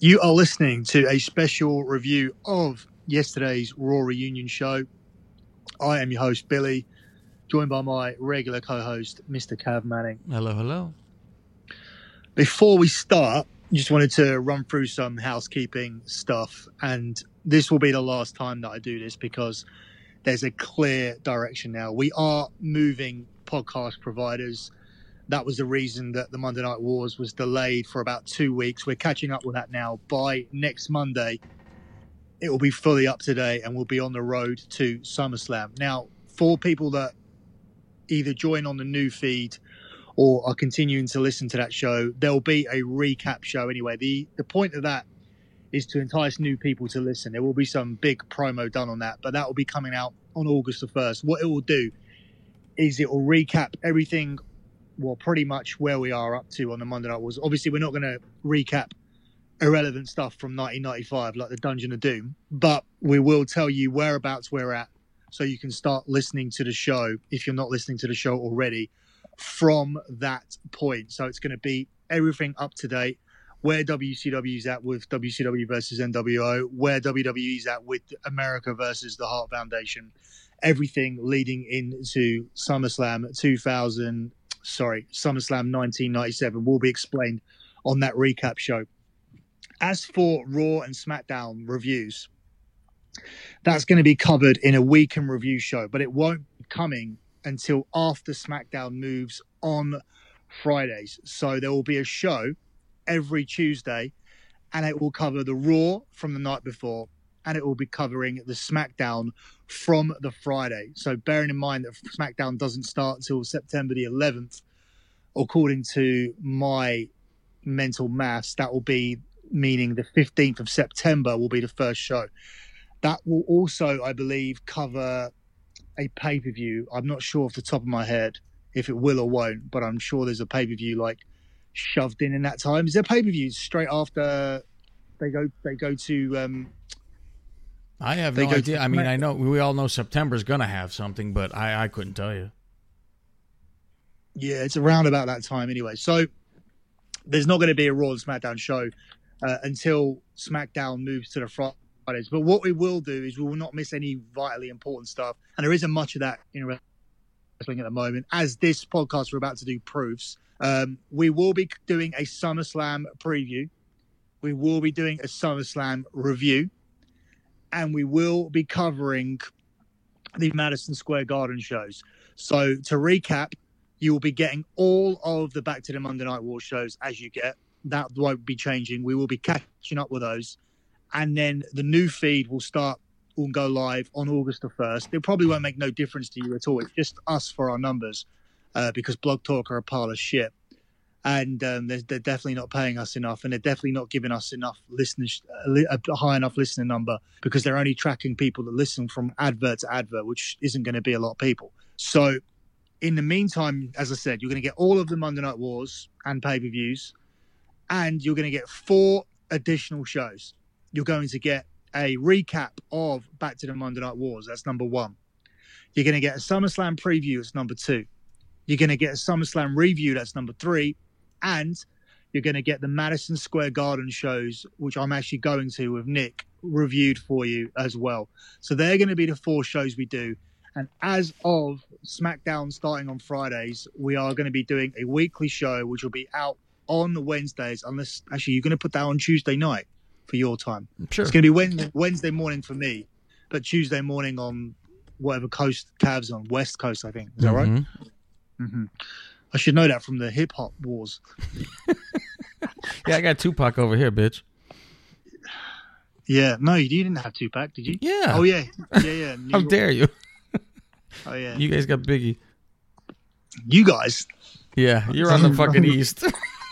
You are listening to a special review of yesterday's Raw Reunion show. I am your host, Billy, joined by my regular co-host, Mr. Cav Manning. Hello, hello. Before we start, just wanted to run through some housekeeping stuff, and this will be the last time that I do this because there's a clear direction now. We are moving podcast providers. That was the reason that the Monday Night Wars was delayed for about 2 weeks. We're catching up with that now. By next Monday, it will be fully up to date and we'll be on the road to SummerSlam. Now, for people that either join on the new feed or are continuing to listen to that show, there will be a recap show anyway. The point of that is to entice new people to listen. There will be some big promo done on that, but that will be coming out on August the 1st. What it will do is it will recap everything, well, pretty much where we are up to on the Monday Night Wars. Obviously, we're not going to recap irrelevant stuff from 1995 like the Dungeon of Doom, but we will tell you whereabouts we're at so you can start listening to the show if you're not listening to the show already from that point. So it's going to be everything up to date, where WCW's at with WCW versus NWO, where WWE's at with America versus the Hart Foundation, everything leading into SummerSlam 1997 will be explained on that recap show. As for Raw and SmackDown reviews, that's going to be covered in a week in review show, but it won't be coming until after SmackDown moves on Fridays. So there will be a show every Tuesday, and it will cover the Raw from the night before, and it will be covering the SmackDown from the Friday. So bearing in mind that SmackDown doesn't start until September the 11th, according to my mental maths, that will be meaning the 15th of September will be the first show. That will also, I believe, cover a pay-per-view. I'm not sure off the top of my head if it will or won't, but I'm sure there's a pay-per-view like shoved in that time. Is there pay-per-views straight after they go to I have no idea. I mean, I know we all know September's going to have something, but I couldn't tell you. Yeah, it's around about that time anyway. So there's not going to be a Raw and SmackDown show until SmackDown moves to the Fridays. But what we will do is we will not miss any vitally important stuff. And there isn't much of that in wrestling at the moment. As this podcast we're about to do proves, we will be doing a SummerSlam preview. We will be doing a SummerSlam review. And we will be covering the Madison Square Garden shows. So to recap, you will be getting all of the Back to the Monday Night War shows as you get. That won't be changing. We will be catching up with those. And then the new feed will go live on August the 1st. It probably won't make no difference to you at all. It's just us for our numbers because Blog Talk are a pile of shit. And they're definitely not paying us enough, and they're definitely not giving us enough listeners, a high enough listening number, because they're only tracking people that listen from advert to advert, which isn't going to be a lot of people. So in the meantime, as I said, you're going to get all of the Monday Night Wars and pay-per-views, and you're going to get 4 additional shows. You're going to get a recap of Back to the Monday Night Wars. That's number 1. You're going to get a SummerSlam preview. That's number 2. You're going to get a SummerSlam review. That's number 3. And you're going to get the Madison Square Garden shows, which I'm actually going to with Nick, reviewed for you as well. So they're going to be the 4 shows we do. And as of SmackDown starting on Fridays, we are going to be doing a weekly show, which will be out on the Wednesdays, unless actually you're going to put that on Tuesday night for your time. Sure. It's going to be Wednesday morning for me, but Tuesday morning on whatever coast Cavs on, West Coast, I think. Is that right? Mm-hmm. I should know that from the hip hop wars. Yeah, I got Tupac over here, bitch. Yeah, no, you didn't have Tupac, did you? Yeah. Oh yeah. How dare you? Oh yeah. You guys got Biggie. You guys. Yeah, you're on the fucking East.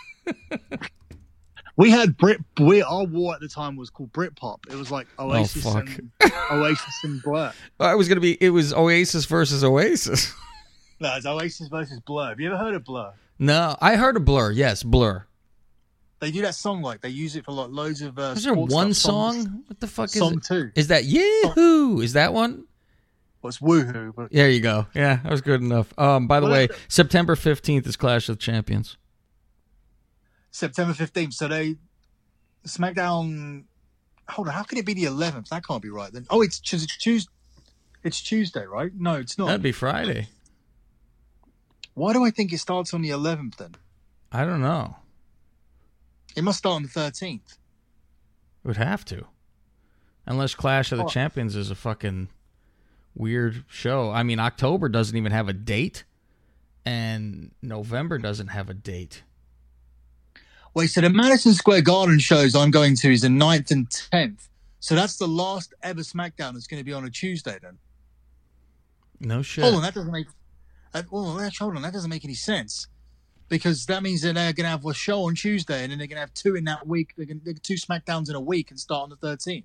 We had our war at the time was called Britpop. It was like Oasis and Blur. It was Oasis versus Oasis. No, it's Oasis versus Blur. Have you ever heard of Blur? No, I heard of Blur. Yes, Blur. They do that song they use it for like loads of. Is there one song? What the fuck is song it? 2? Is that Yahoo? Is that one? Well, it's Woohoo. But... There you go. Yeah, that was good enough. By the way, September 15th is Clash of Champions. September 15th. So SmackDown. Hold on, how can it be the 11th? That can't be right then. Oh, it's Tuesday. It's Tuesday, right? No, it's not. That'd be Friday. Why do I think it starts on the 11th then? I don't know. It must start on the 13th. It would have to. Unless Clash of the Champions is a fucking weird show. I mean, October doesn't even have a date, and November doesn't have a date. Wait, so the Madison Square Garden shows I'm going to is the 9th and 10th. So that's the last ever SmackDown that's going to be on a Tuesday then? No shit. Hold on, that doesn't make... hold on, that doesn't make any sense. Because that means that they're going to have a show on Tuesday and then they're going to have two in that week. They're going to do 2 SmackDowns in a week and start on the 13th.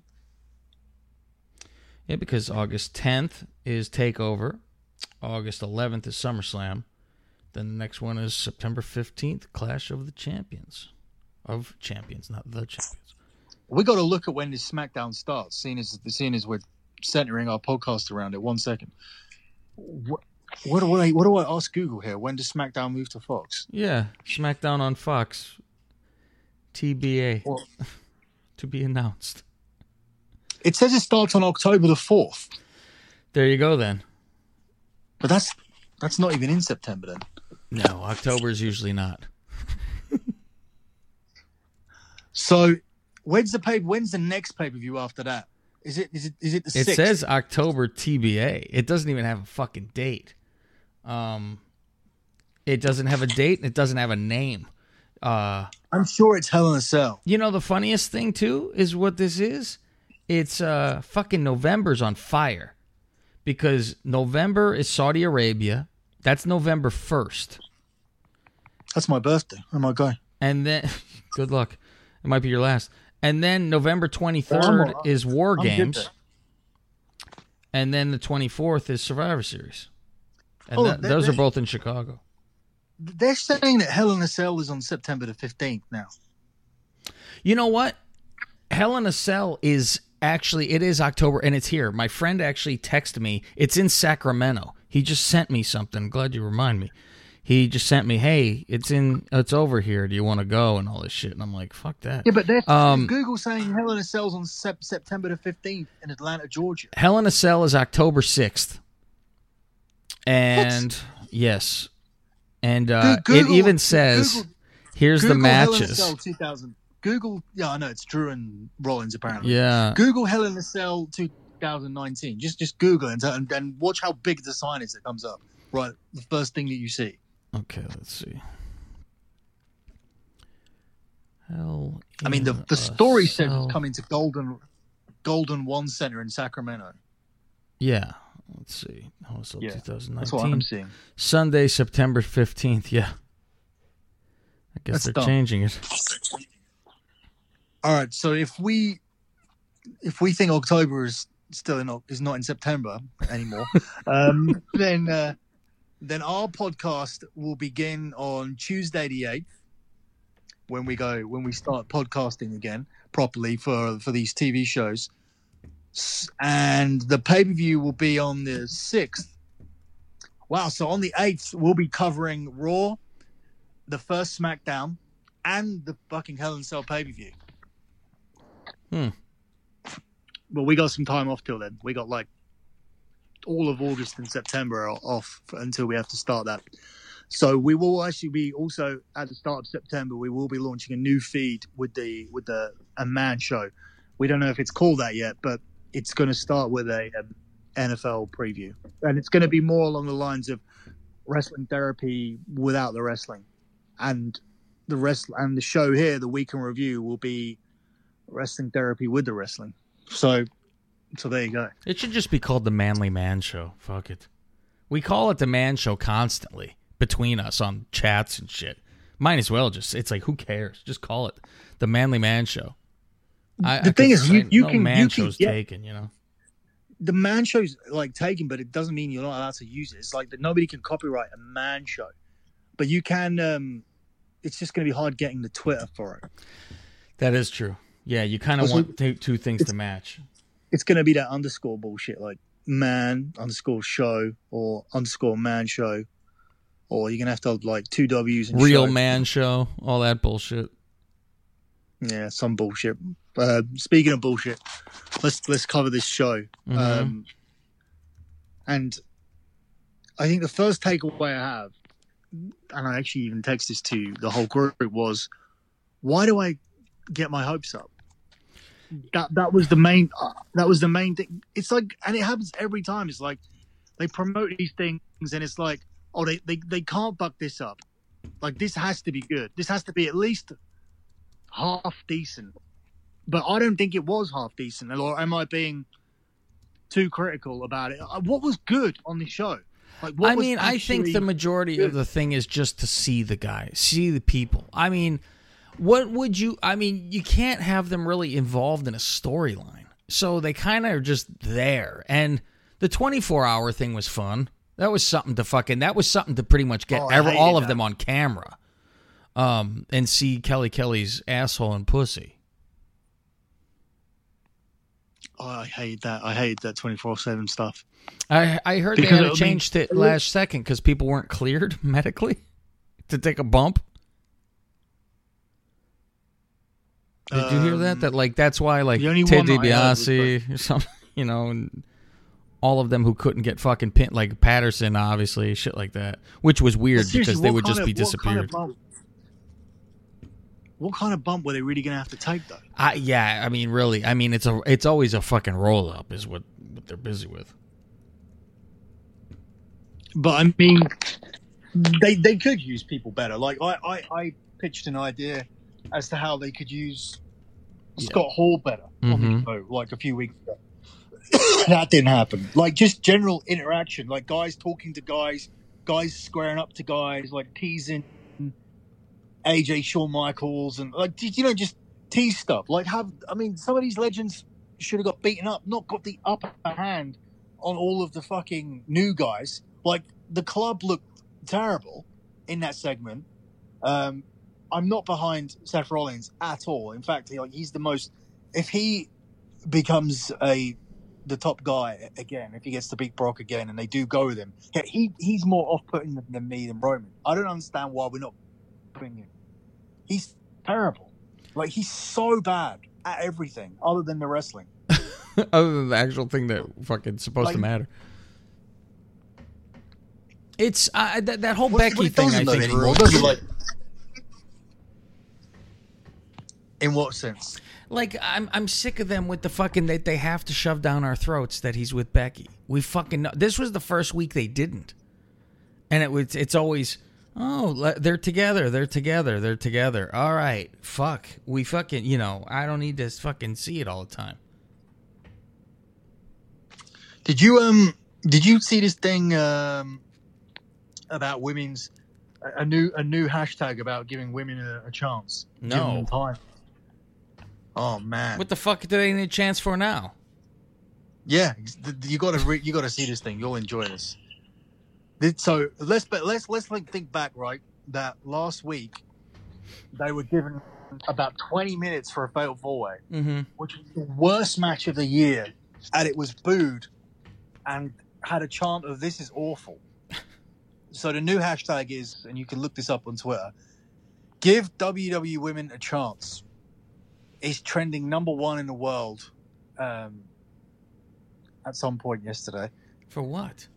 Yeah, because August 10th is TakeOver. August 11th is SummerSlam. Then the next one is September 15th, Clash of the Champions. Of champions, not the champions. We got to look at when this SmackDown starts, seeing as we're centering our podcast around it. 1 second. What do I ask Google here? When does SmackDown move to Fox? Yeah, SmackDown on Fox. TBA. To be announced. It says it starts on October the 4th. There you go then. But that's not even in September then. No, October is usually not. So, when's the next pay-per-view after that? Is it the 6th? It says October TBA. It doesn't even have a fucking date. It doesn't have a date. It doesn't have a name. I'm sure it's Hell in a Cell. You know, the funniest thing, too, is what this is? It's fucking November's on fire. Because November is Saudi Arabia. That's November 1st. That's my birthday. Oh, my God. And then, good luck. It might be your last. And then November 23rd is War Games. And then the 24th is Survivor Series. And those are both in Chicago. They're saying that Hell in a Cell is on September the 15th now. You know what? Hell in a Cell is actually, it is October, and it's here. My friend actually texted me. It's in Sacramento. He just sent me something. Glad you remind me. He just sent me, hey, it's over here. Do you want to go? And all this shit. And I'm like, fuck that. Yeah, but Google saying Hell in a Cell's on September the 15th in Atlanta, Georgia. Hell in a Cell is October 6th. And, yes. And Google, it even says, here's the matches. Hell in a Cell 2000. Google, yeah, I know, it's Drew and Rollins, apparently. Yeah. Google Hell in a Cell 2019. Just Google it and watch how big the sign is that comes up. Right, the first thing that you see. Okay, let's see. Hell I mean, the story says it's coming to Golden One Center in Sacramento. Yeah. Let's see. Also, yeah, 2019. That's what I'm seeing. Sunday, September 15th. Yeah. I guess they're changing it. All right. So if we think October is not in September anymore, then our podcast will begin on Tuesday the 8th when we start podcasting again properly for these TV shows. And the pay-per-view will be on the 6th. Wow, so on the 8th, we'll be covering Raw, the first SmackDown, and the fucking Hell in a Cell pay-per-view. But we got some time off till then. We got like all of August and September off until we have to start that. So we will actually be also at the start of September, we will be launching a new feed with a man show. We don't know if it's called that yet, but it's going to start with a NFL preview, and it's going to be more along the lines of wrestling therapy without the wrestling, and the show here, the Week in Review, will be wrestling therapy with the wrestling. So there you go. It should just be called the Manly Man Show. Fuck it. We call it the Man Show constantly between us on chats and shit. Might as well it's like, who cares? Just call it the Manly Man Show. The thing is, you can man show's taken, you know. The man show's like taken, but it doesn't mean you're not allowed to use it. It's like that nobody can copyright a man show, but you can. It's just going to be hard getting the Twitter for it. That is true. Yeah, you kind of want two things to match. It's going to be that underscore bullshit, like man underscore show or underscore man show, or you're going to have to have like 2 W's and real show. Man Show, all that bullshit. Yeah, some bullshit. Speaking of bullshit, let's cover this show. Mm-hmm. And I think the first takeaway I have, and I actually even text this to the whole group, was, why do I get my hopes up? That was the main thing. It's like, and it happens every time. It's like they promote these things, and it's like, oh, they can't buck this up. Like, this has to be good. This has to be at least half decent. But I don't think it was half decent. Or am I being too critical about it? What was good on the show? Like, I think the majority of the thing is just to see the guy, see the people. I mean, you can't have them really involved in a storyline. So they kind of are just there. And the 24-hour thing was fun. That was something to pretty much get all of them on camera. And see Kelly's asshole and pussy. Oh, I hate that. I hate that 24/7 stuff. I heard they had to change it last second because people weren't cleared medically to take a bump. Did you hear that? That that's why Ted DiBiase or something, and all of them who couldn't get fucking pinned, like Patterson, obviously, shit like that, which was weird because they would just be disappeared. What kind of bump were they really going to have to take, though? Really. It's always a fucking roll up is what they're busy with. But they could use people better. Like I pitched an idea as to how they could use Scott Hall better on the show, like a few weeks ago. That didn't happen. Like, just general interaction, like guys talking to guys squaring up to guys, like teasing AJ, Shawn Michaels, and just tease stuff. Like, some of these legends should have got beaten up, not got the upper hand on all of the fucking new guys. Like, the club looked terrible in that segment. I'm not behind Seth Rollins at all. In fact, he's the most. If he becomes the top guy again, if he gets to beat Brock again, and they do go with him, he's more off-putting than me than Roman. I don't understand why we're not putting him. He's terrible. Like, he's so bad at everything other than the wrestling. Other than the actual thing that fucking supposed to matter. It's that whole Becky thing, I think. In what sense? Like, I'm sick of them with the fucking that they have to shove down our throats that he's with Becky. We fucking know. This was the first week they didn't, and it's always, oh, they're together. All right, fuck, we fucking, I don't need to fucking see it all the time. Did you see this thing about women's a new hashtag about giving women a chance? No. Giving them time. Oh man, what the fuck do they need a chance for now? Yeah, you got to see this thing. You'll enjoy this. So let's think back, right? That last week they were given about 20 minutes for a fatal four-way, which was the worst match of the year, and it was booed and had a chant of "This is awful." So the new hashtag is, and you can look this up on Twitter, "Give WWE women a chance." It's trending #1 in the world at some point yesterday. For what?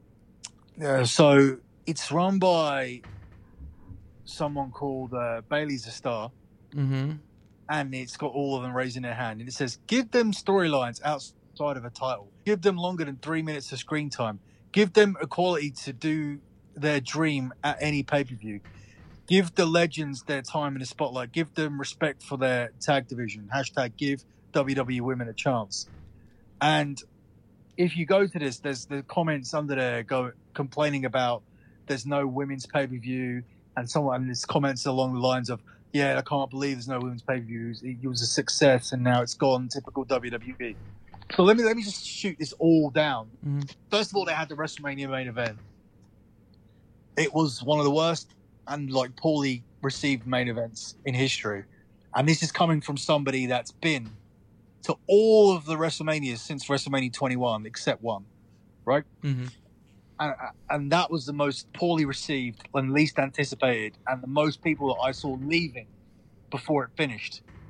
So it's run by someone called Bailey's a Star. And it's got all of them raising their hand. And it says, give them storylines outside of a title. Give them longer than 3 minutes of screen time. Give them equality to do their dream at any pay-per-view. Give the legends their time in the spotlight. Give them respect for their tag division. Hashtag give WWE women a chance. And if you go to this, there's the comments under there complaining about there's no women's pay-per-view. And there's comments along the lines of, yeah, I can't believe there's no women's pay-per-view. It was a success and now it's gone, typical WWE. So let me just shoot this all down. First of all, they had the WrestleMania main event. It was one of the worst and poorly received main events in history. And this is coming from somebody that's been to all of the WrestleManias since WrestleMania 21, except one, right? And that was the most poorly received and least anticipated, and the most people that I saw leaving before it finished.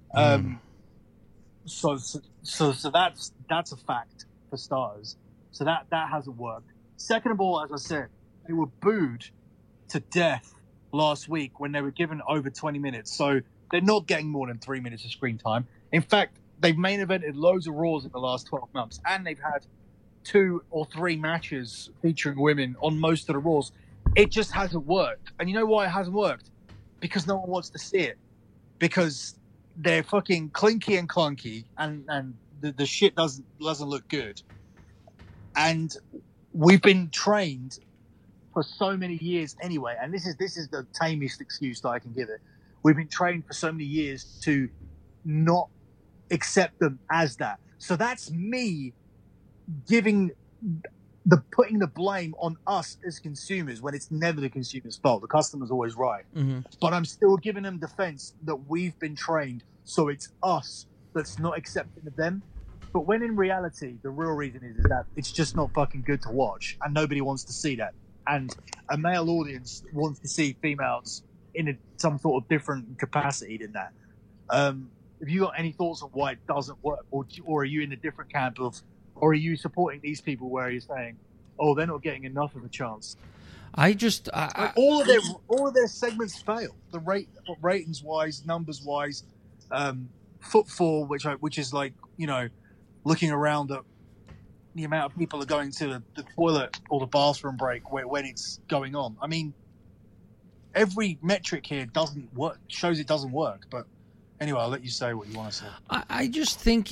So that's a fact for starters. So that hasn't worked. Second of all, as I said, they were booed to death last week when they were given over 20 minutes. So they're not getting more than 3 minutes of screen time. In fact, they've main evented loads of Raws in the last 12 months, and they've had 2 or 3 matches featuring women on most of the Raws. It just hasn't worked. And you know why it hasn't worked? Because no one wants to see it. Because they're fucking clinky and clunky, and the shit doesn't look good. And we've been trained for so many years anyway, and this is the tamest excuse that I can give it. We've been trained for so many years to not accept them as that. So that's me putting the blame on us as consumers when it's never the consumer's fault. The customer's always right. Mm-hmm. But I'm still giving them defense that we've been trained, so it's us that's not accepting of them. But when in reality, the real reason is that it's just not fucking good to watch, and nobody wants to see that. And a male audience wants to see females in some sort of different capacity than that. Have you got any thoughts on why it doesn't work, or are you in a different camp of, or are you supporting these people where you're saying, oh, they're not getting enough of a chance? All of their segments fail. The ratings wise, numbers wise, footfall, which is like, looking around at the amount of people are going to the toilet or the bathroom break when it's going on. I mean, every metric here doesn't work, shows it doesn't work. But anyway, I'll let you say what you want to say. I just think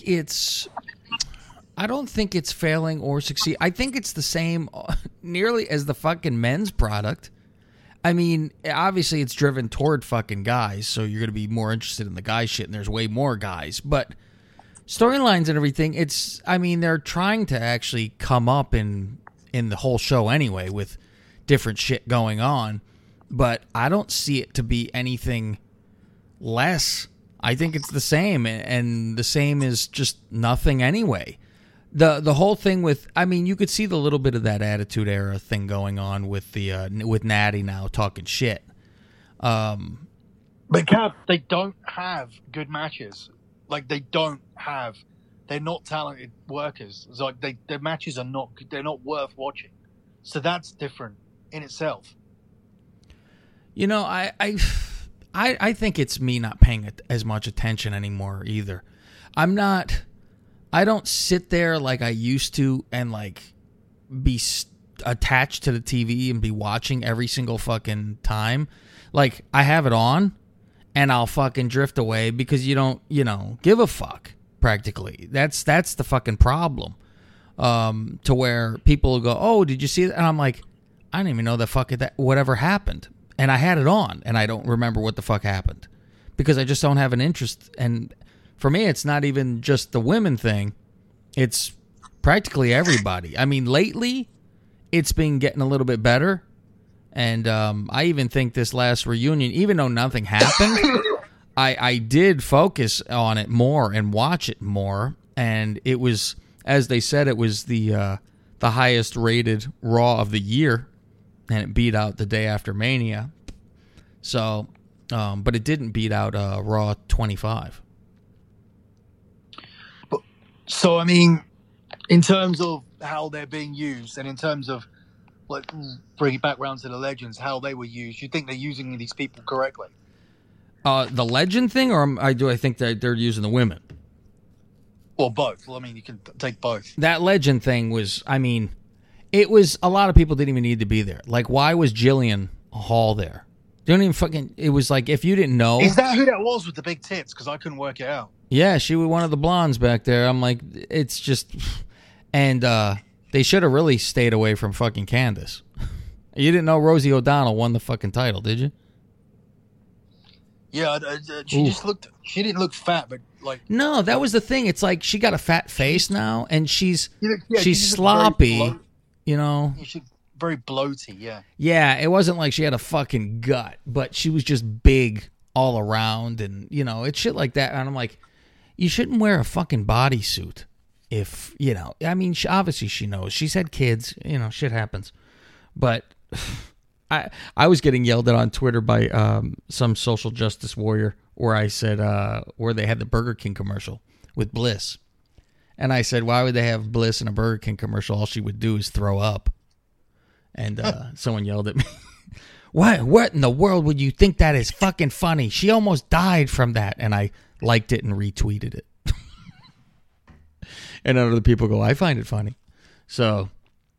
I don't think it's failing or succeed. I think it's the same nearly as the fucking men's product. I mean, obviously it's driven toward fucking guys, so you're going to be more interested in the guy shit, and there's way more guys. But storylines and everything, they're trying to actually come up in the whole show anyway with different shit going on. But I don't see it to be anything less. I think it's the same, and the same is just nothing anyway. The whole thing with, you could see the little bit of that Attitude Era thing going on with with Natty now talking shit. But Cap, they don't have good matches. Like they're not talented workers. It's like their matches are they're not worth watching. So that's different in itself. I think it's me not paying as much attention anymore either. I don't sit there like I used to and like be attached to the TV and be watching every single fucking time. Like, I have it on and I'll fucking drift away because you don't, give a fuck practically. That's the fucking problem. To where people will go, oh, did you see that? And I'm like, I don't even know the fuck whatever happened. And I had it on and I don't remember what the fuck happened because I just don't have an interest. And for me, it's not even just the women thing. It's practically everybody. I mean, lately, it's been getting a little bit better. And I even think this last reunion, even though nothing happened, I did focus on it more and watch it more. And it was, as they said, it was the highest rated Raw of the year. And it beat out the Day After Mania. So, but it didn't beat out Raw 25. So, in terms of how they're being used and in terms of, like, bringing it back round to the legends, how they were used, you think they're using these people correctly? The legend thing, or do I think that they're using the women? Or both. Well, you can take both. That legend thing was, it was, a lot of people didn't even need to be there. Like, why was Jillian Hall there? It was like, if you didn't know. Is that who that was with the big tits? Because I couldn't work it out. Yeah, she was one of the blondes back there. I'm like, it's just, and they should have really stayed away from fucking Candace. You didn't know Rosie O'Donnell won the fucking title, did you? Yeah, she didn't look fat, but like. No, that was the thing. It's like she got a fat face now, and she's sloppy, She's very bloaty, yeah. Yeah, it wasn't like she had a fucking gut, but she was just big all around, and, it's shit like that. And I'm like, you shouldn't wear a fucking bodysuit if, obviously she knows. She's had kids, shit happens. But I was getting yelled at on Twitter by some social justice warrior where I said where they had the Burger King commercial with Bliss, and I said, why would they have Bliss in a Burger King commercial? All she would do is throw up. And someone yelled at me, What in the world would you think that is fucking funny? She almost died from that. And I liked it and retweeted it. And other people go, I find it funny. So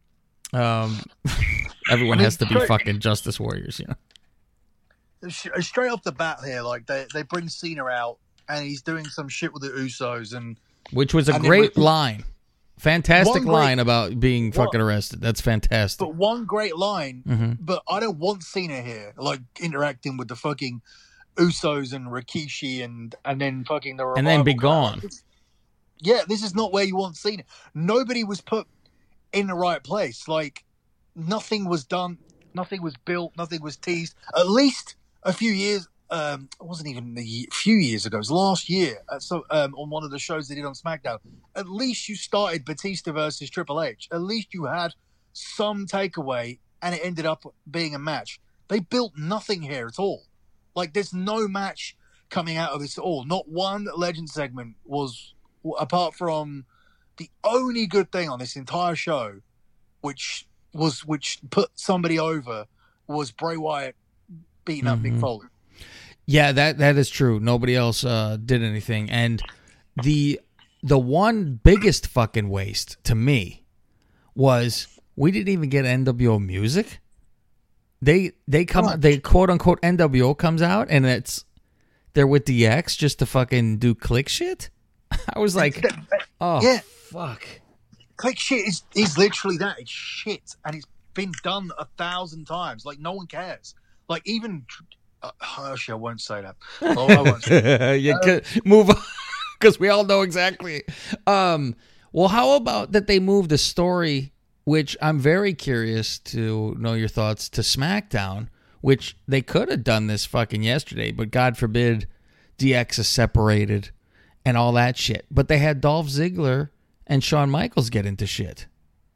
everyone has to be fucking justice warriors, you know. Straight off the bat here, like they bring Cena out and he's doing some shit with the Usos, and which was a great line. Fantastic line about being fucking arrested. That's fantastic. But one great line, but I don't want Cena here, like interacting with the fucking Usos and Rikishi and then fucking the Revival and then be gone. Yeah, this is not where you want Cena. Nobody was put in the right place. Like nothing was done, nothing was built, nothing was teased. At least a few years. It wasn't even a few years ago. It was last year. On one of the shows they did on SmackDown. At least you started Batista versus Triple H. At least you had some takeaway, and it ended up being a match. They built nothing here at all. Like there's no match coming out of this at all. Not one legend segment was, apart from the only good thing on this entire show, which put somebody over, was Bray Wyatt beating up Mick Foley. Yeah, that is true. Nobody else did anything. And the one biggest fucking waste to me was we didn't even get NWO music. They come out, they quote unquote NWO comes out and they're with DX just to fucking do click shit. I was like, oh yeah, fuck. Click shit is literally that. It's shit, and it's been done 1,000 times. Like no one cares. Like even. Actually, I won't say that. Oh, I won't say that. Move on, because we all know exactly. Well, how about that they moved the story, which I'm very curious to know your thoughts, to SmackDown, which they could have done this fucking yesterday, but God forbid DX is separated and all that shit. But they had Dolph Ziggler and Shawn Michaels get into shit.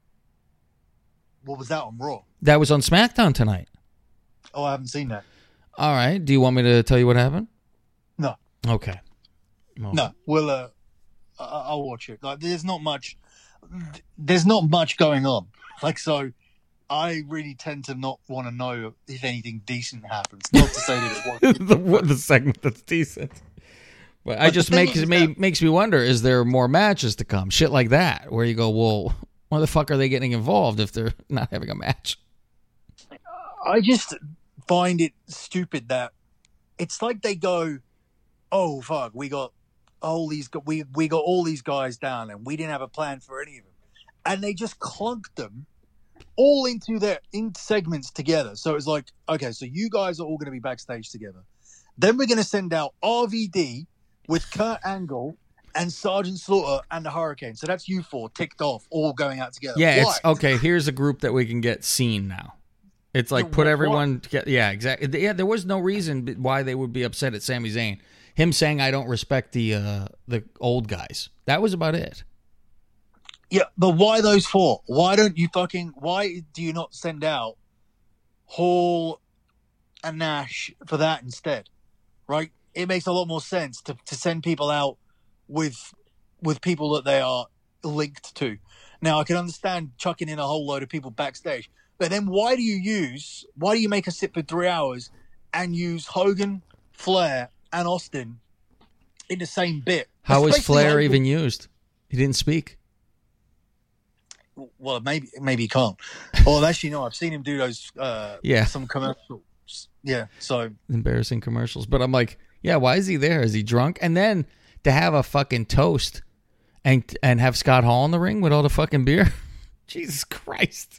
What was that on Raw? That was on SmackDown tonight. Oh, I haven't seen that. All right. Do you want me to tell you what happened? No. Okay. Well, no. Well, I'll watch it. Like, there's not much going on. Like, so I really tend to not want to know if anything decent happens. Not to say that it won't. the segment that's decent. But I just makes me wonder, is there more matches to come? Shit like that, where you go, well, why the fuck are they getting involved if they're not having a match? I just find it stupid that it's like they go, oh fuck, we got all these guys down and we didn't have a plan for any of them, and they just clunked them all into segments together. So it's like, okay, so you guys are all going to be backstage together, then we're going to send out RVD with Kurt Angle and Sergeant Slaughter and the Hurricane. So that's you four ticked off, all going out together. Yeah, it's okay. Here's a group that we can get seen now. It's like put everyone together. Yeah, exactly. Yeah, there was no reason why they would be upset at Sami Zayn. Him saying, I don't respect the old guys. That was about it. Yeah, but why those four? Why do you not send out Hall and Nash for that instead? Right? It makes a lot more sense to send people out with people that they are linked to. Now, I can understand chucking in a whole load of people backstage. But then why do you make us sit for 3 hours and use Hogan, Flair, and Austin in the same bit? How was Flair even used? He didn't speak. Well, maybe he can't. Well, actually, no. I've seen him do those. Some commercials. Yeah, so embarrassing commercials. But I'm like, yeah, why is he there? Is he drunk? And then to have a fucking toast and have Scott Hall in the ring with all the fucking beer. Jesus Christ.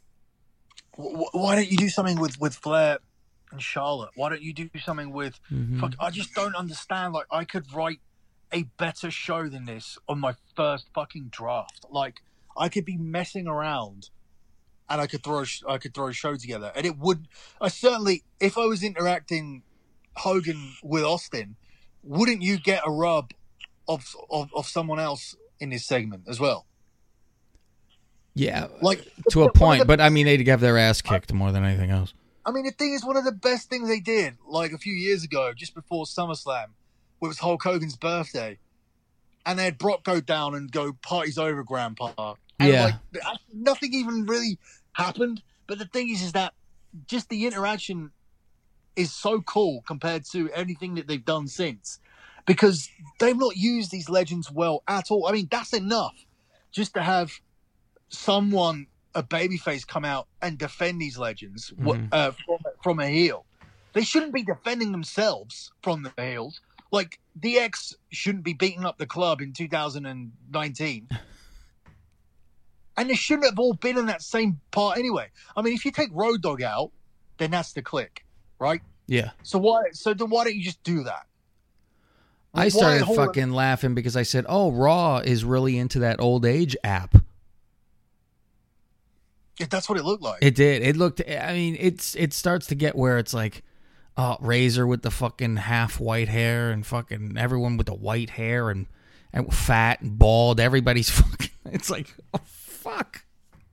Why don't you do something with Flair and Charlotte? Why don't you do something with... I just don't understand. Like, I could write a better show than this on my first fucking draft. Like, I could be messing around and I could throw a show together. And it would... I certainly... If I was interacting Hogan with Austin, wouldn't you get a rub of someone else in this segment as well? Yeah, like to a point, but I mean, they'd have their ass kicked more than anything else. I mean, the thing is, one of the best things they did, like a few years ago, just before SummerSlam, it was Hulk Hogan's birthday, and they had Brock go down and go, "Party's over, Grandpa." And Yeah. like, nothing even really happened. But the thing is that just the interaction is so cool compared to anything that they've done since, because they've not used these legends well at all. I mean, that's enough just to have someone, a babyface, come out and defend these legends from a heel. They shouldn't be defending themselves from the heels. Like, DX shouldn't be beating up the club in 2019. And they shouldn't have all been in that same part anyway. I mean, if you take Road Dogg out, then that's the Clique, right? Yeah. So then why don't you just do that? I started fucking laughing because I said, "Oh, Raw is really into that old age app." Yeah, that's what it looked like. It did. It looked. I mean, it starts to get where it's like, Razor with the fucking half white hair and fucking everyone with the white hair and fat and bald. Everybody's fucking. It's like, oh fuck.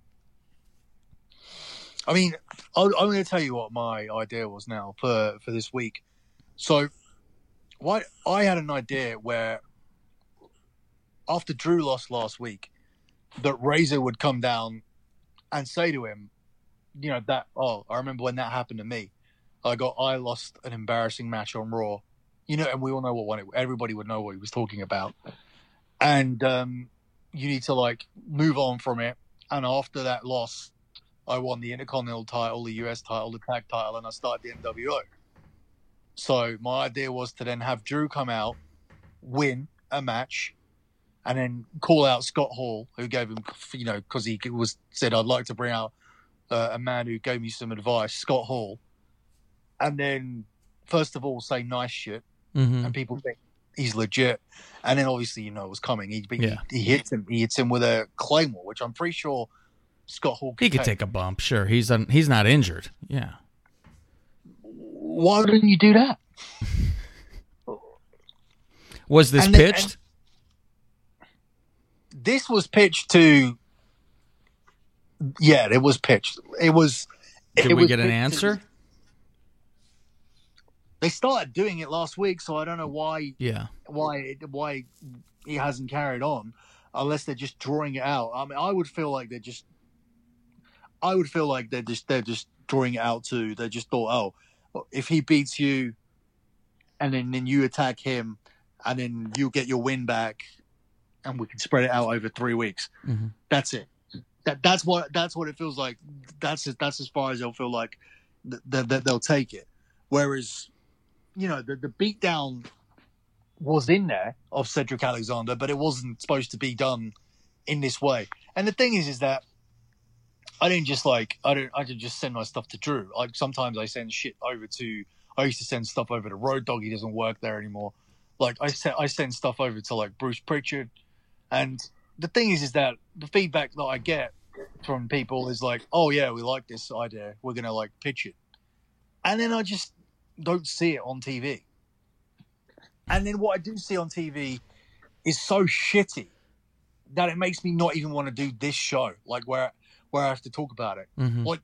I mean, I'm going to tell you what my idea was now for this week. So, I had an idea where after Drew lost last week, that Razor would come down and say to him, you know, that, I remember when that happened to me. I lost an embarrassing match on Raw, you know, and we all know what one everybody would know what he was talking about. And you need to like move on from it. And after that loss, I won the Intercontinental title, the US title, the tag title, and I started the NWO. So my idea was to then have Drew come out, win a match, and then call out Scott Hall, who gave him, you know, because he said, "I'd like to bring out a man who gave me some advice," Scott Hall. And then, first of all, say nice shit, and people think he's legit. And then, obviously, you know it was coming. He hits him. He hits him with a Claymore, which I'm pretty sure Scott Hall could take a bump. Sure, he's not injured. Yeah. Why didn't you do that? Was this pitched? This was pitched to. Yeah, it was pitched. It was. Did we get an answer? They started doing it last week, so I don't know why. Yeah. Why he hasn't carried on, unless they're just drawing it out. I mean, I would feel like they're just drawing it out too. They just thought, if he beats you, and then you attack him, and then you get your win back, and we can spread it out over 3 weeks. Mm-hmm. That's it. That's what it feels like. That's as far as they'll feel like that they'll take it. Whereas, you know, the beatdown was in there of Cedric Alexander, but it wasn't supposed to be done in this way. And the thing is that I didn't just send my stuff to Drew. Like, sometimes I send shit over to. I used to send stuff over to Road Dogg. He doesn't work there anymore. Like, I send stuff over to like Bruce Pritchard, and the thing is that the feedback that I get from people is like, "Oh yeah, we like this idea. We're gonna like pitch it," and then I just don't see it on TV. And then what I do see on TV is so shitty that it makes me not even want to do this show. Like where I have to talk about it. Mm-hmm. Like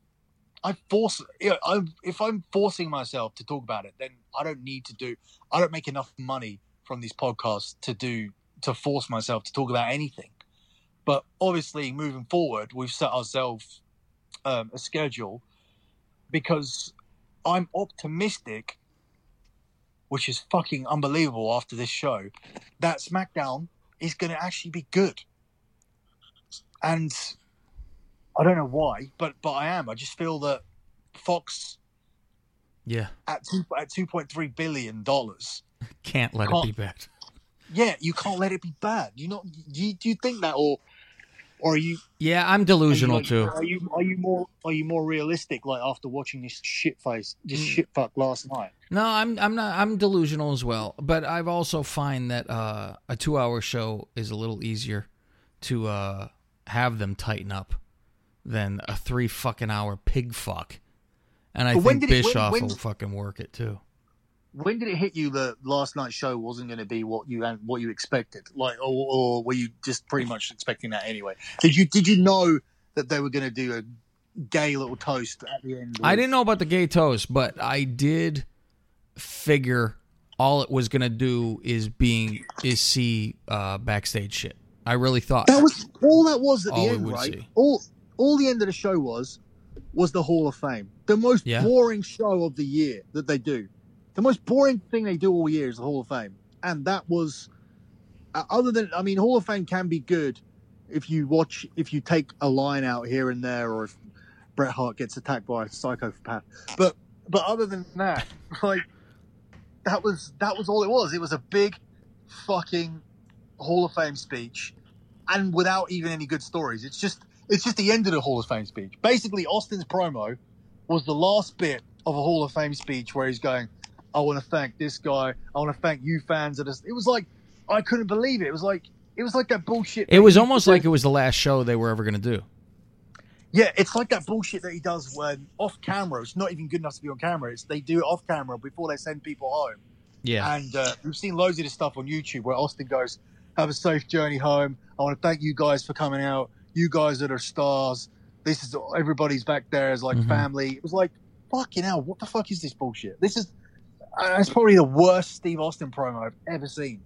if I'm forcing myself to talk about it, then I don't make enough money from these podcasts to force myself to talk about anything. But obviously moving forward, we've set ourselves a schedule because I'm optimistic, which is fucking unbelievable after this show, that SmackDown is going to actually be good. And I don't know why, but I am. I just feel that Fox, at $2.3 billion, can't let it be bad. Yeah, you can't let it be bad. You know, do you think that, or are you? Yeah, I'm delusional too. Are you more realistic? Like after watching this shitfuck last night. No, I'm not. I'm delusional as well. But I've also find that a 2-hour show is a little easier to have them tighten up than a 3 fucking hour pig fuck. And I think Bischoff will fucking work it too. When did it hit you that last night's show wasn't going to be what you expected? Like, or were you just pretty much expecting that anyway? Did you know that they were going to do a gay little toast at the end? I didn't know about the gay toast, but I did figure all it was gonna do is see backstage shit. I really thought that was all that was at the All we end, would right? see. All the end of the show was the Hall of Fame. The most Yeah. boring show of the year that they do. The most boring thing they do all year is the Hall of Fame. And that was, other than, I mean, Hall of Fame can be good if you take a line out here and there, or if Bret Hart gets attacked by a psychopath. But other than that, like, that was all it was. It was a big fucking Hall of Fame speech, and without even any good stories. It's just the end of the Hall of Fame speech. Basically, Austin's promo was the last bit of a Hall of Fame speech where he's going, I want to thank this guy. I want to thank you fans. It was like, I couldn't believe it. It was like that bullshit. it was almost like it was the last show they were ever gonna do. Yeah, it's like that bullshit that he does when off camera. It's not even good enough to be on camera. They do it off camera before they send people home. Yeah. And we've seen loads of this stuff on YouTube where Austin goes, have a safe journey home. I want to thank you guys for coming out. You guys are the stars. This is, everybody's back there as like family. It was like, fucking hell, what the fuck is this bullshit? This is, it's probably the worst Steve Austin promo I've ever seen.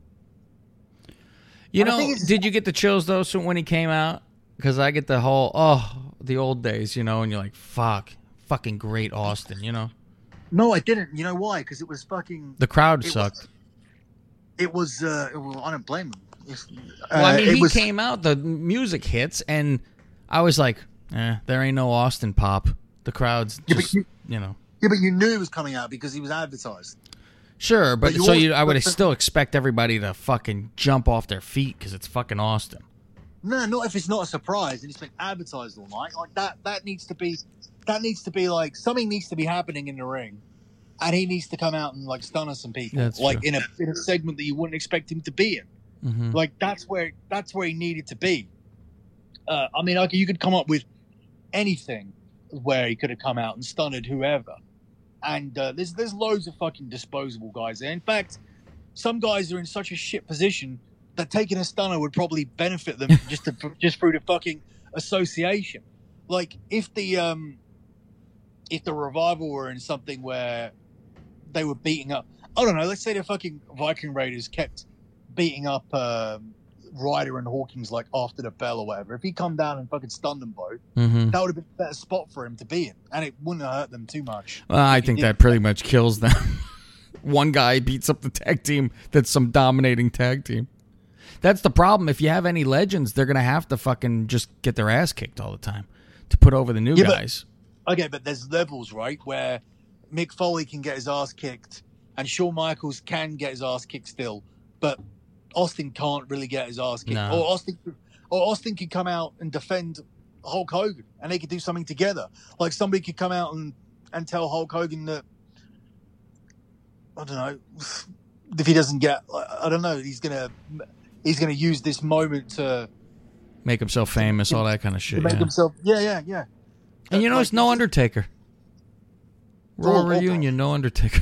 You know, did you get the chills though when he came out? Because I get the whole, the old days, you know, and you're like, fucking great Austin, you know? No, I didn't. You know why? Because it was fucking... The crowd sucked. I don't blame him. Well, I mean, he came out, the music hits, and I was like, there ain't no Austin pop. The crowd's just, you know. Yeah, but you knew he was coming out because he was advertised. Sure, but I would still expect everybody to fucking jump off their feet because it's fucking Austin. No, not if it's not a surprise and it's been advertised all night. Like that needs to be like, something needs to be happening in the ring, and he needs to come out and like stun us some people, That's like true. in a segment that you wouldn't expect him to be in. Mm-hmm. Like that's where he needed to be. I mean, like, you could come up with anything where he could have come out and stunned whoever. And there's loads of fucking disposable guys there. In fact, some guys are in such a shit position that taking a stunner would probably benefit them just through the fucking association. Like if the Revival were in something where they were beating up, I don't know, let's say the fucking Viking Raiders kept beating up Ryder and Hawkins like after the bell or whatever. If he come down and fucking stunned them both, that would have been a better spot for him to be in, and it wouldn't have hurt them too much. I think that pretty much kills them. One guy beats up the tag team that's some dominating tag team. That's the problem. If you have any legends, they're going to have to fucking just get their ass kicked all the time to put over the new guys. But there's levels, right, where Mick Foley can get his ass kicked and Shawn Michaels can get his ass kicked still, but Austin can't really get his ass kicked. No. Or Austin could come out and defend Hulk Hogan and they could do something together. Like somebody could come out and tell Hulk Hogan that, I don't know, if he doesn't get, I don't know, he's gonna use this moment to make himself famous, all that kind of shit. Make himself, yeah. And you know, it's no Undertaker. Raw reunion, no Undertaker.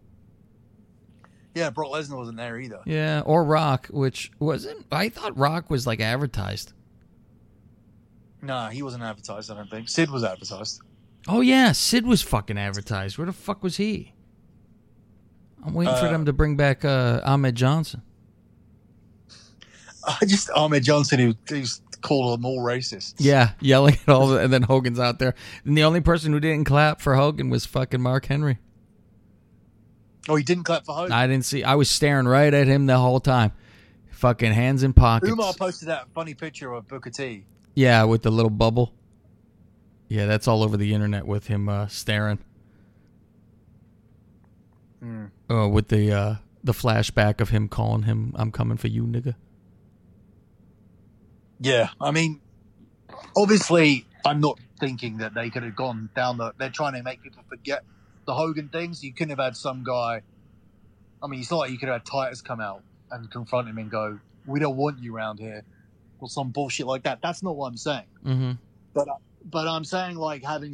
Yeah, Brock Lesnar wasn't there either. Yeah, or Rock, which wasn't. I thought Rock was like advertised. Nah, he wasn't advertised, I don't think. Sid was advertised. Oh, yeah, Sid was fucking advertised. Where the fuck was he? I'm waiting for them to bring back Ahmed Johnson. Ahmed Johnson, who's called them all racist. Yeah, yelling at all, and then Hogan's out there. And the only person who didn't clap for Hogan was fucking Mark Henry. Oh, he didn't clap for Hogan? I didn't see. I was staring right at him the whole time. Fucking hands in pockets. Umar posted that funny picture of Booker T. Yeah, with the little bubble. Yeah, that's all over the internet with him staring. With the flashback of him calling him, "I'm coming for you, nigga." Yeah, I mean, obviously, I'm not thinking that they could have gone down they're trying to make people forget the Hogan things. You couldn't have had some guy, I mean, it's not like you could have had Titus come out and confront him and go, "We don't want you around here," or some bullshit like that. That's not what I'm saying. Mm-hmm. But I'm saying, like, having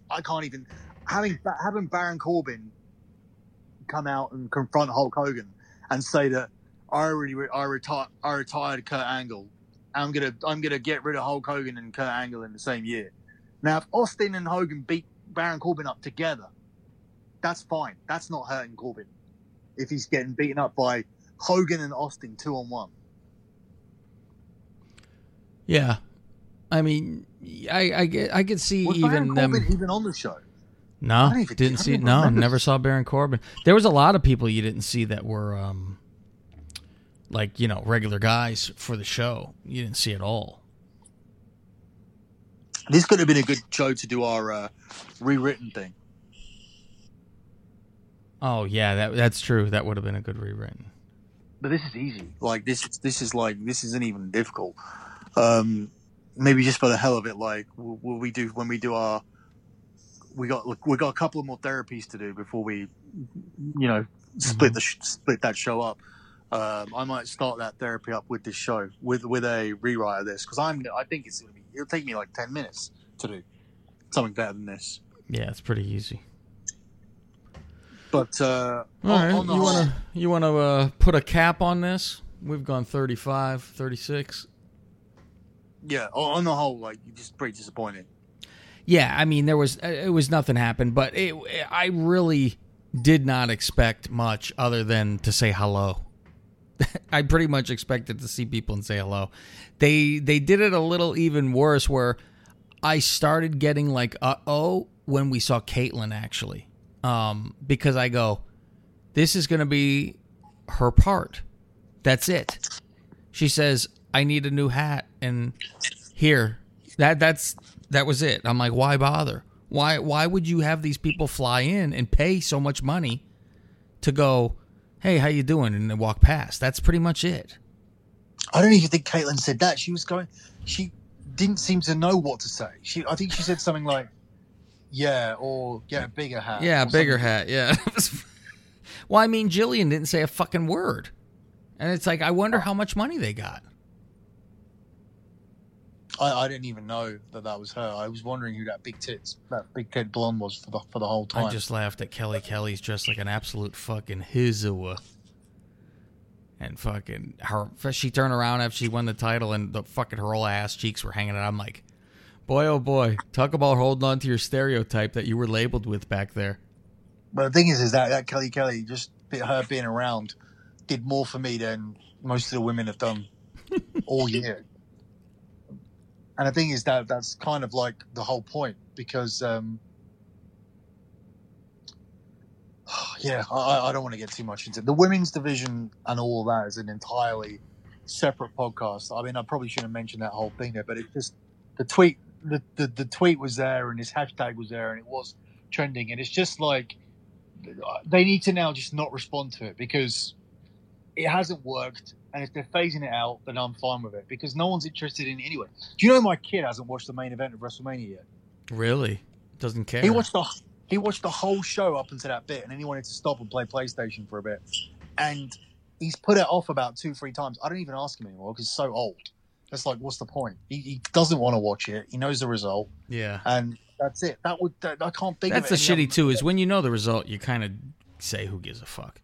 having Baron Corbin come out and confront Hulk Hogan and say that I retired Kurt Angle. I'm gonna get rid of Hulk Hogan and Kurt Angle in the same year. Now, if Austin and Hogan beat Baron Corbin up together, that's fine. That's not hurting Corbin. if he's getting beaten up by Hogan and Austin 2-on-1. Yeah, I mean, I could see Was even Baron them. Corbin even on the show? No, I don't didn't see. even No, remember. never saw Baron Corbin. There was a lot of people you didn't see that were, like, you know, regular guys for the show. You didn't see at all. This could have been a good show to do our rewritten thing. Oh yeah, that's true. That would have been a good rewritten. But this is easy. Like this isn't even difficult. Maybe just for the hell of it, like we got a couple of more therapies to do before we, you know, split that show up. I might start that therapy up with this show with a rewrite of this because I think it'll take me like 10 minutes to do something better than this. Yeah, it's pretty easy. But all right, you want to put a cap on this? We've gone 35, 36. Yeah, on the whole, like you're just pretty disappointed. Yeah, I mean it was nothing happened, but I really did not expect much other than to say hello. I pretty much expected to see people and say hello. They did it a little even worse where I started getting like when we saw Caitlyn actually. Because I go, this is going to be her part. That's it. She says, I need a new hat. And here, that was it. I'm like, why bother? Why would you have these people fly in and pay so much money to go, hey, how you doing? And then walk past. That's pretty much it. I don't even think Caitlyn said that. She didn't seem to know what to say. I think she said something like, yeah, or get a bigger hat. Yeah, a bigger hat, yeah. Well, I mean, Jillian didn't say a fucking word. And it's like, I wonder how much money they got. I didn't even know that was her. I was wondering who that big tit blonde was for the whole time. I just laughed at Kelly. Kelly's dressed like an absolute fucking hizzawa. And fucking she turned around after she won the title and the fucking her whole ass cheeks were hanging out. I'm like, boy, oh boy, talk about holding on to your stereotype that you were labeled with back there. But the thing is that Kelly, just her being around, did more for me than most of the women have done all year. And the thing is that's kind of like the whole point because, I don't want to get too much into it. The women's division and all of that is an entirely separate podcast. I mean, I probably shouldn't have mentioned that whole thing there, but it's just the tweet. The tweet was there and his hashtag was there and it was trending and it's just like they need to now just not respond to it because it hasn't worked and if they're phasing it out then I'm fine with it because no one's interested in it anyway. Do you know my kid hasn't watched the main event of WrestleMania yet? Really? Doesn't care. He watched the whole show up until that bit and then he wanted to stop and play PlayStation for a bit and he's put it off about 2-3 times. I don't even ask him anymore because he's so old. It's like, what's the point? He doesn't want to watch it. He knows the result. Yeah. And that's it. I can't think That's of it. the shitty, too, is when you know the result, you kind of say, who gives a fuck?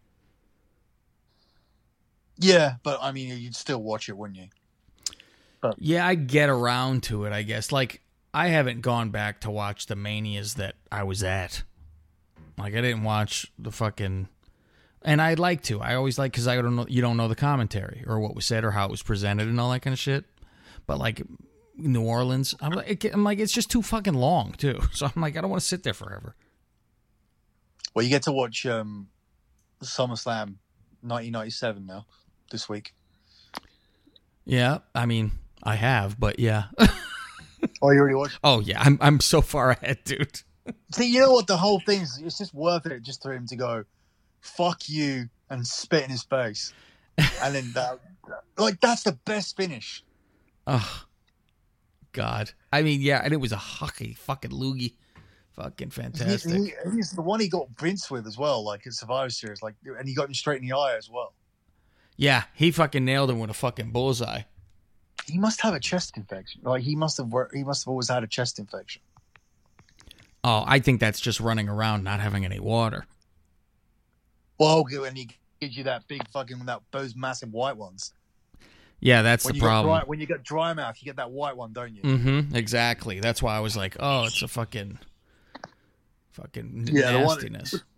Yeah, but, I mean, you'd still watch it, wouldn't you? But, yeah, I get around to it, I guess. Like, I haven't gone back to watch the Manias that I was at. Like, I didn't watch the fucking... And I'd like to. I always like, because I don't know, you don't know the commentary or what was said or how it was presented and all that kind of shit. But like New Orleans, I'm like, it's just too fucking long too. So I'm like, I don't want to sit there forever. Well, you get to watch SummerSlam 1997 now this week. Yeah, I mean, I have, but yeah. Oh, you already watched? Oh yeah, I'm so far ahead, dude. See, you know what the whole thing's? It's just worth it just for him to go, "Fuck you," and spit in his face, and then that's the best finish. Oh, God. I mean, yeah, and it was a hockey fucking loogie. Fucking fantastic. He's the one he got Vince with as well, like in Survivor Series, like, and he got him straight in the eye as well. Yeah, he fucking nailed him with a fucking bullseye. He must have a chest infection. Like he must have always had a chest infection. Oh, I think that's just running around not having any water. Well, when he gives you that big fucking those massive white ones. Yeah, that's the problem. When you got dry mouth, you get that white one, don't you? Mm-hmm. Exactly. That's why I was like, oh, it's a fucking nastiness.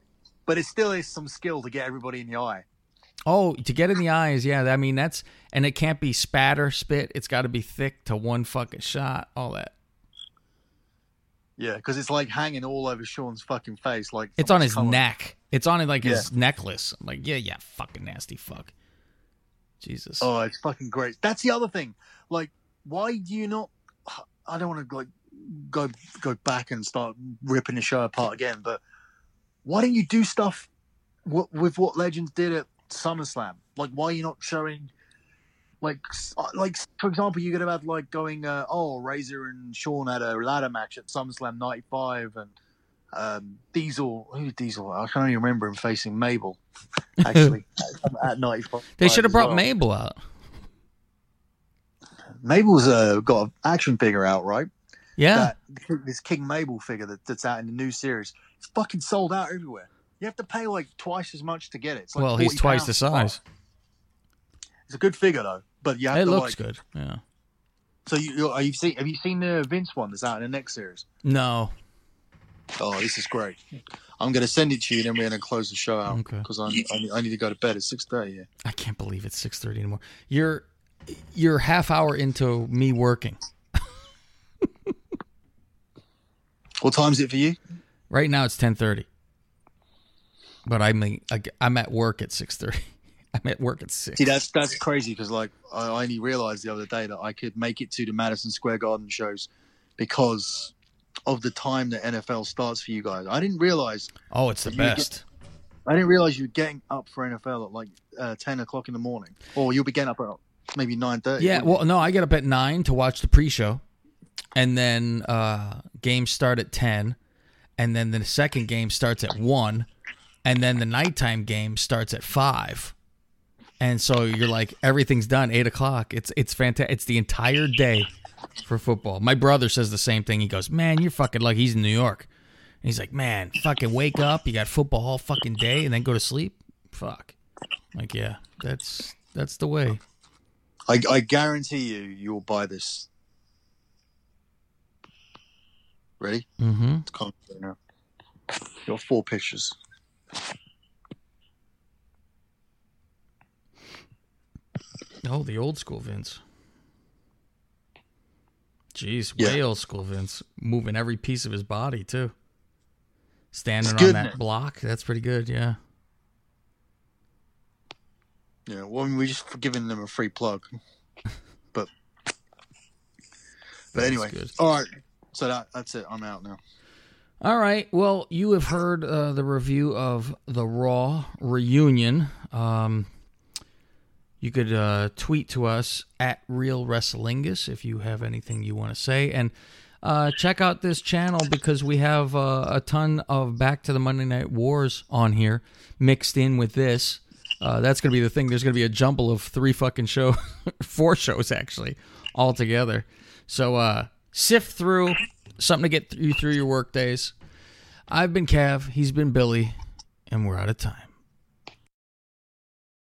but it still is some skill to get everybody in the eye. Oh, to get in the eyes, yeah. I mean, and it can't be spatter, spit. It's got to be thick to one fucking shot, all that. Yeah, because it's like hanging all over Sean's fucking face. Like it's on his neck. It's on like his necklace. I'm like, yeah, fucking nasty fuck. Jesus. Oh, it's fucking great. That's the other thing. Like, why do you not? I don't want to like go back and start ripping the show apart again, but why don't you do stuff with what Legends did at SummerSlam? Like, why are you not showing? Like for example, you could have had like going, Razor and Sean had a ladder match at SummerSlam '95, and Diesel. Who's Diesel? I can only remember him facing Mabel. Actually, at '95, they should have brought Mabel out. Mabel's got an action figure out, right? Yeah, this King Mabel figure that's out in the new series. It's fucking sold out everywhere. You have to pay like twice as much to get it. It's like he's twice the size. It's a good figure though, but you have it to looks good. Yeah. So have you seen the Vince one that's out in the next series? No. Oh, this is great. I'm going to send it to you, then we're going to close the show out because I need to go to bed at 6:30. Yeah. I can't believe it's 6:30 anymore. You're half hour into me working. What time is it for you? Right now it's 10:30. But I'm at work at 6:30. I'm at work at 6. See, that's crazy because like I only realized the other day that I could make it to the Madison Square Garden shows because of the time that NFL starts for you guys. I didn't realize. Oh, it's the best. I didn't realize you were getting up for NFL at like 10 o'clock in the morning, or you'll be getting up at maybe 9:30. Yeah, well, no, I get up at 9 to watch the pre-show, and then games start at 10, and then the second game starts at 1, and then the nighttime game starts at 5. And so you're like, everything's done, 8 o'clock. It's fantastic. It's the entire day for football. My brother says the same thing. He goes, man, you're fucking lucky. He's in New York. And he's like, man, fucking wake up. You got football all fucking day and then go to sleep? Fuck. Like, yeah, that's the way. I guarantee you'll buy this. Ready? Mm-hmm. It's coming right now. You got 4 pictures. Oh, the old school Vince. Jeez, way old school Vince. Moving every piece of his body, too. Standing on that block. That's pretty good, yeah. Yeah, well, I mean, we're just giving them a free plug. But anyway. Good. All right. So that's it. I'm out now. All right. Well, you have heard the review of the Raw reunion. You could tweet to us at Real Wrestlingus if you have anything you want to say. And check out this channel because we have a ton of Back to the Monday Night Wars on here mixed in with this. That's going to be the thing. There's going to be a jumble of 3 fucking shows, 4 shows actually, all together. So sift through something to get you through your work days. I've been Cav. He's been Billy. And we're out of time.